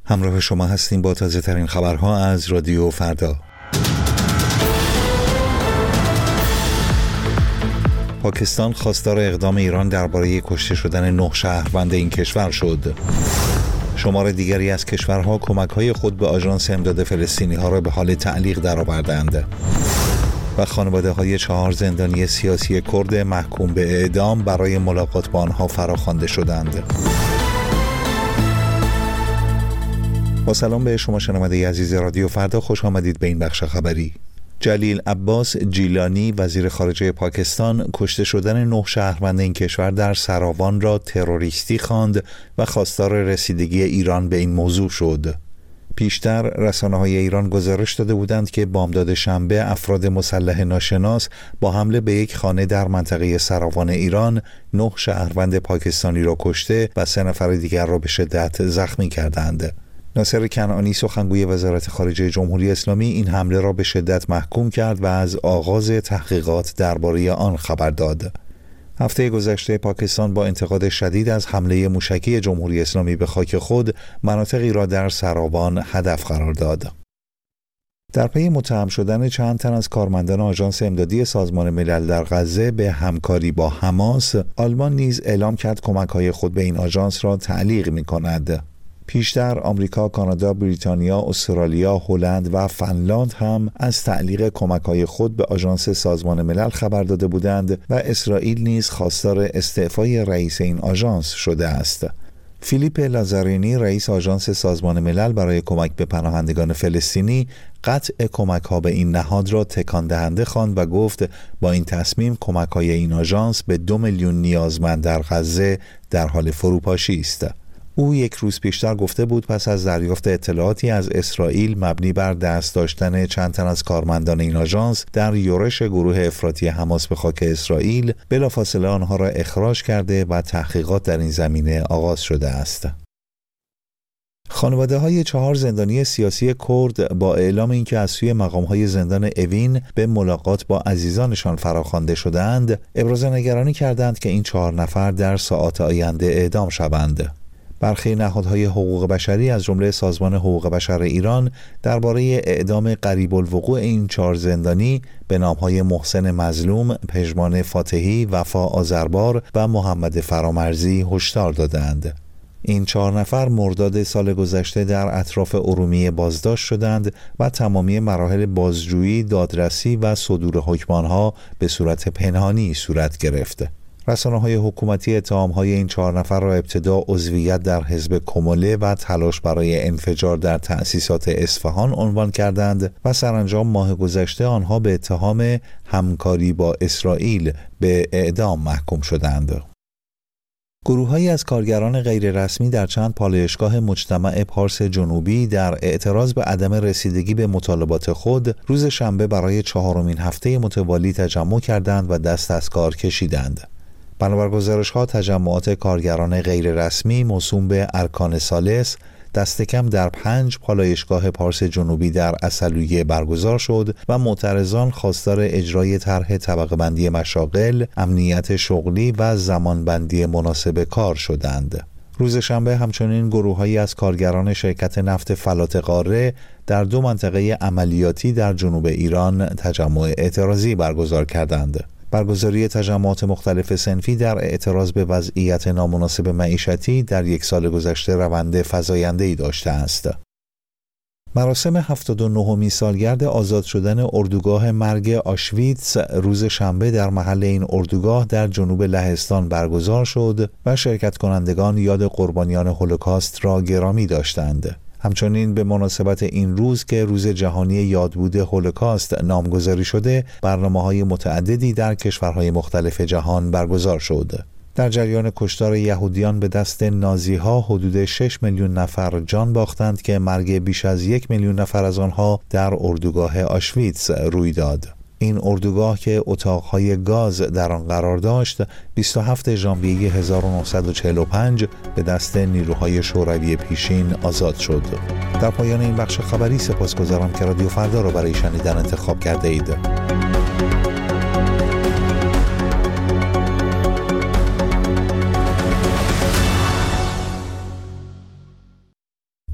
همراه شما هستیم با تازه ترین خبرها از رادیو فردا. پاکستان خواستار اقدام ایران درباره کشته شدن 9 شهروند این کشور شد. شمار دیگری از کشورها کمک‌های خود به آژانس امداد فلسطینی‌ها را به حال تعلیق درآوردند. و خانواده‌های 4 زندانی سیاسی کرد محکوم به اعدام برای ملاقات با آنها فراخوانده شدند. با سلام به شما شنونده عزیز رادیو فردا، خوش آمدید به این بخش خبری. جلیل عباس جیلانی وزیر خارجه پاکستان کشته شدن 9 شهروند این کشور در سراوان را تروریستی خواند و خواستار رسیدگی ایران به این موضوع شد. پیشتر رسانه‌های ایران گزارش داده بودند که بامداد شنبه افراد مسلح ناشناس با حمله به یک خانه در منطقه سراوان ایران 9 شهروند پاکستانی را کشته و 3 نفر دیگر را به شدت زخمی کردند. ناصر کنعانی سخنگوی وزارت خارجه جمهوری اسلامی این حمله را به شدت محکوم کرد و از آغاز تحقیقات درباره آن خبر داد. هفته گذشته پاکستان با انتقاد شدید از حمله موشکی جمهوری اسلامی به خاک خود مناطقی را در سراوان هدف قرار داد. در پی متهم شدن چند تن از کارمندان آژانس امدادی سازمان ملل در غزه به همکاری با حماس، آلمان نیز اعلام کرد کمک‌های خود به این آژانس را تعلیق می‌کند. پیشتر آمریکا، کانادا، بریتانیا، استرالیا، هلند و فنلاند هم از تعلیق کمک‌های خود به آژانس سازمان ملل خبر داده بودند و اسرائیل نیز خواستار استعفای رئیس این آژانس شده است. فیلیپ لازارینی رئیس آژانس سازمان ملل برای کمک به پناهندگان فلسطینی قطع کمک‌ها به این نهاد را تکان دهنده خواند و گفت با این تصمیم کمک‌های این آژانس به 2 میلیون نیازمند در غزه در حال فروپاشی است. او یک روز پیشتر گفته بود پس از دریافت اطلاعاتی از اسرائیل مبنی بر دست داشتن چند تن از کارمندان این آژانس در یورش گروه افراطی حماس به خاک اسرائیل، بلافاصله آنها را اخراج کرده و تحقیقات در این زمینه آغاز شده است. خانواده‌های 4 زندانی سیاسی کرد با اعلام اینکه از سوی مقام‌های زندان اوین به ملاقات با عزیزانشان فراخوانده شده‌اند، ابراز نگرانی کردند که این 4 نفر در ساعات آینده اعدام شوند. برخی نهادهای حقوق بشری از جمله سازمان حقوق بشر ایران درباره اعدام قریب الوقوع این 4 زندانی به نامهای محسن مظلوم، پژمان فاتحی، وفا آذربار و محمد فرامرزی هشدار دادند. این 4 نفر مرداد سال گذشته در اطراف ارومیه بازداشت شدند و تمامی مراحل بازجویی، دادرسی و صدور حکم آنها به صورت پنهانی صورت گرفت. رسانه‌های حکومتی اتهام‌های این 4 نفر را ابتدا عضویت در حزب کموله و تلاش برای انفجار در تأسیسات اصفهان عنوان کردند و سرانجام ماه گذشته آنها به اتهام همکاری با اسرائیل به اعدام محکوم شدند. گروه‌هایی از کارگران غیررسمی در چند پالایشگاه مجتمع پارس جنوبی در اعتراض به عدم رسیدگی به مطالبات خود روز شنبه برای 4مین هفته متوالی تجمع کردند و دست از کار کشیدند. بنابر گزارش‌ها تجمعات کارگران غیررسمی موسوم به ارکان ثالث دست کم در 5 پالایشگاه پارس جنوبی در عسلویه برگزار شد و معترضان خواستار اجرای طرح طبقه بندی مشاغل، امنیت شغلی و زمانبندی مناسب کار شدند. روز شنبه همچنین گروه‌هایی از کارگران شرکت نفت فلات قاره در 2 منطقه عملیاتی در جنوب ایران تجمع اعتراضی برگزار کردند. برگزاری تجمعات مختلف صنفی در اعتراض به وضعیت نامناسب معیشتی در 1 سال گذشته روند فزاینده‌ای داشته است. مراسم 79مین سالگرد آزاد شدن اردوگاه مرگ آشویتس روز شنبه در محل این اردوگاه در جنوب لهستان برگزار شد و شرکت کنندگان یاد قربانیان هولوکاست را گرامی داشتند. همچنین به مناسبت این روز که روز جهانی یادبود هولوکاست نامگذاری شده، برنامه‌های متعددی در کشورهای مختلف جهان برگزار شد. در جریان کشتار یهودیان به دست نازی‌ها حدود 6 میلیون نفر جان باختند که مرگ بیش از 1 میلیون نفر از آنها در اردوگاه آشویتس روی داد. این اردوگاه که اتاقهای گاز در آن قرار داشت 27 ژانویه 1945 به دست نیروهای شوروی پیشین آزاد شد. در پایان این بخش خبری سپاسگزارم که رادیو فردا را برای شنیدن انتخاب کرده اید.